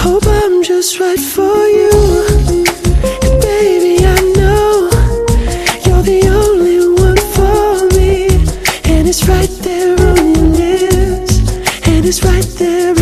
hope I'm just right for you. And baby, I know you're the only one for me. And it's right there on your lips, and it's right there